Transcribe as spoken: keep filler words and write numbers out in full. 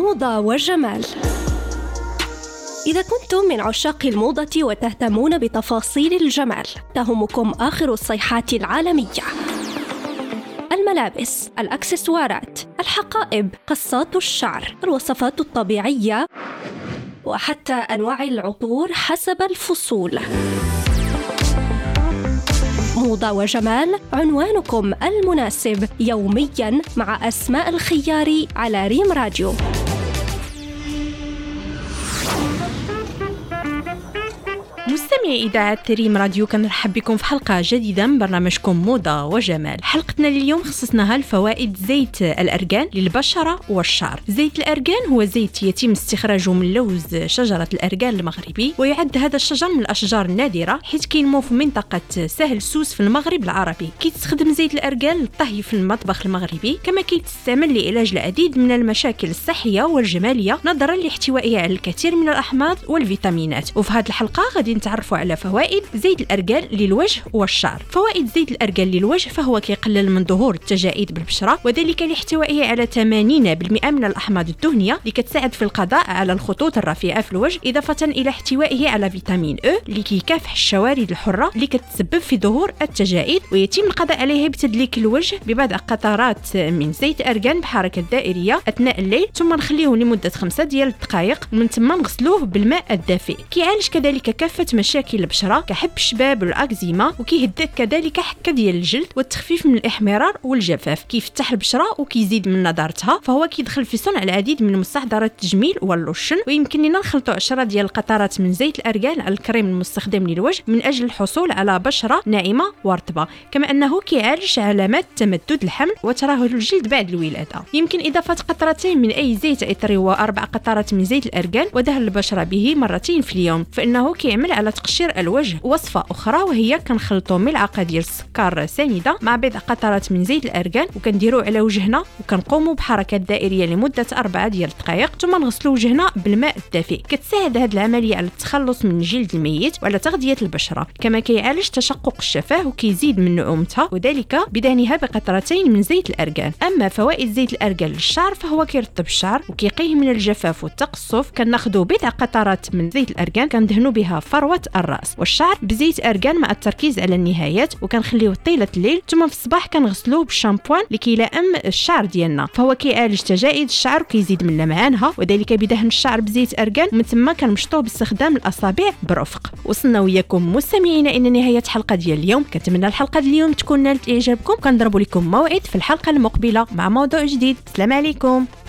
موضة وجمال. إذا كنتم من عشاق الموضة وتهتمون بتفاصيل الجمال، تهمكم آخر الصيحات العالمية: الملابس، الأكسسوارات، الحقائب، قصات الشعر، الوصفات الطبيعية، وحتى أنواع العطور حسب الفصول. موضة وجمال، عنوانكم المناسب يومياً مع أسماء الخياري على ريم راديو. مستمعي إذاعة ريم راديو، كنرحب بكم في حلقة جديدة من برنامجكم موضة وجمال. حلقتنا اليوم خصصناها لفوائد زيت الأرغان للبشرة والشعر. زيت الأرغان هو زيت يتم استخراجه من لوز شجرة الأرغان المغربي، ويعد هذا الشجر من الأشجار النادرة حيث كينمو في منطقة سهل سوس في المغرب العربي. كيتستخدم زيت الأرغان للطهي في المطبخ المغربي، كما كيتستعمل لعلاج العديد من المشاكل الصحية والجمالية نظرا لاحتوائه على الكثير من الأحماض والفيتامينات. وفي هذه الحلقة غادي نتعرفوا على فوائد زيت الأرغان للوجه والشعر. فوائد زيت الأرغان للوجه: فهو كيقلل من ظهور التجاعيد بالبشرة، وذلك لاحتوائه على ثمانين بالمئة من الأحماض الدهنية اللي كتساعد في القضاء على الخطوط الرفيعة في الوجه، إضافة إلى احتوائه على فيتامين أو اللي كيكافح الشوارد الحرة اللي كتسبب في ظهور التجاعيد، ويتم القضاء عليه بتدليك الوجه ببضع قطرات من زيت الأرغان بحركة دائرية أثناء الليل، ثم نخليه لمدة خمسة ديال الدقائق، ومن ثم نغسلوه بالماء الدافئ. كيعالج كذلك كافة مشاكل البشرة كحب الشباب والأكزيما، وكيهدئ كذلك حكة ديال الجلد والتخفيف من الإحمرار والجفاف، كيفتح البشرة وكيزيد من نضارتها، فهو كيدخل في صنع العديد من مستحضرات التجميل واللوشن. ويمكن لنا نخلطوا عشرة ديال القطرات من زيت الأرغان على الكريم المستخدم للوجه من أجل الحصول على بشرة ناعمة ورطبة، كما أنه كيعالج علامات تمدد الحمل وترهل الجلد بعد الولادة. يمكن إضافة قطرتين من أي زيت عطري وأربع قطرات من زيت الأرغان ودهن البشرة به مرتين في اليوم، فإنه كيعمل على تقشير الوجه. وصفة أخرى وهي كنخلطوا ملعقة ديال السكر سنيدة مع بضع قطرات من زيت الأرغان، وكنديروه على وجهنا وكنقوموا بحركات دائرية لمدة أربعة ديال الدقائق، ثم نغسلوا وجهنا بالماء الدافئ. كتساعد هذه العملية على التخلص من الجلد الميت وعلى تغذية البشرة، كما كيعالج تشقق الشفاه وكيزيد من نعومتها، وذلك بدهنها بقطرتين من زيت الأرغان. أما فوائد زيت الأرغان للشعر فهو كيرطب الشعر وكيقيه من الجفاف والتقصف. كناخذوا بضع قطرات من زيت الأرغان كندهنوا بها فروة الرأس والشعر بزيت أرغان مع التركيز على النهايات، وكنخليوه طيلة الليل، ثم في الصباح كنغسلوه بالشامبوان لكي يلائم الشعر ديالنا، فهو كيعالج تجاعيد الشعر وكيزيد من لمعانها، وذلك بدهن الشعر بزيت أرغان، ومن ثم كنمشطوه باستخدام الأصابع برفق. وصلنا وياكم مستمعينا إلى نهاية الحلقة ديال اليوم. كنتمنى الحلقة ديال اليوم تكون نالت إعجابكم. كنضرب لكم موعد في الحلقة المقبلة مع موضوع جديد. السلام عليكم.